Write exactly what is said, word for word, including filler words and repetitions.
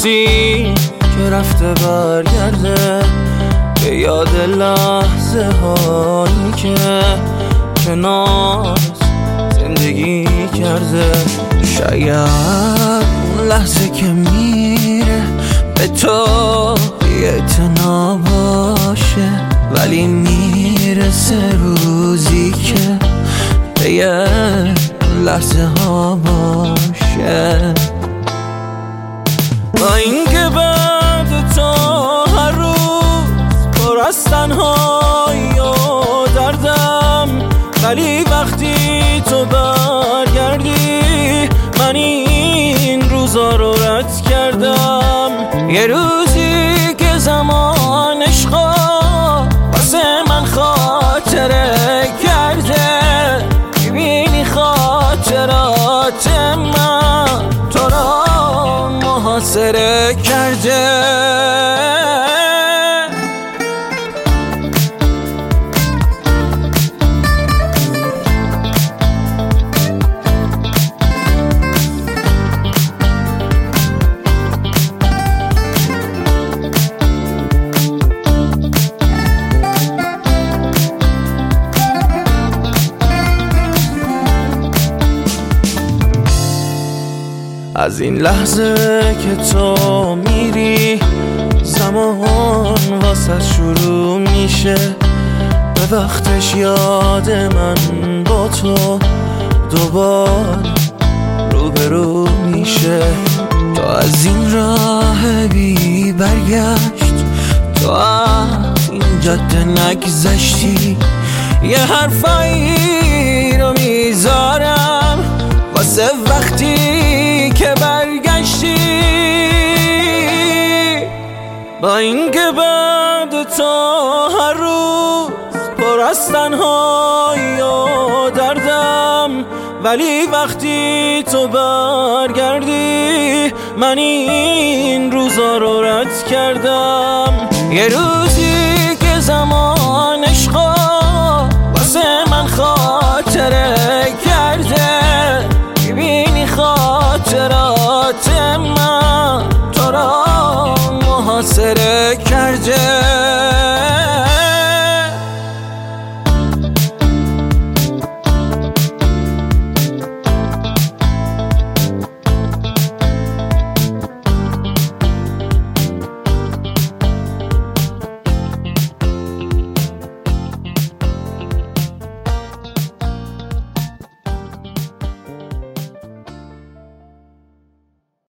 کسی که رفته برگرده به یاد لحظه هایی که کنار زندگی کرده. شاید اون لحظه که میره به تو اعتنا باشه، ولی میرسه روزی که به یه لحظه ها باشه. با این که بعد تو هر روز پر از تنهایی و دردم، ولی وقتی تو برگردی من این روزا رو رد کردم. یه روزی که زمان عشقا واسه من خاطره کرده، میبینی خاطرات من تو را محاصره کرده. از این لحظه که تو میری زمان واسه شروع میشه، به وقتش یاد من با تو دوبار روبرو میشه. تو از این راه بی برگشت، تو از این جاده نگذشتی، یه حرفایی رو میذارم واسه وقتی که برگشتی. با این که بعد تو هر روز پر از تنهایی و دردم، ولی وقتی تو برگردی من این روزا رو رد کردم. یه روزی که زمان عشقا واسه من خاطره کرده، میبینی خاطرات من تو را محاصره کرده.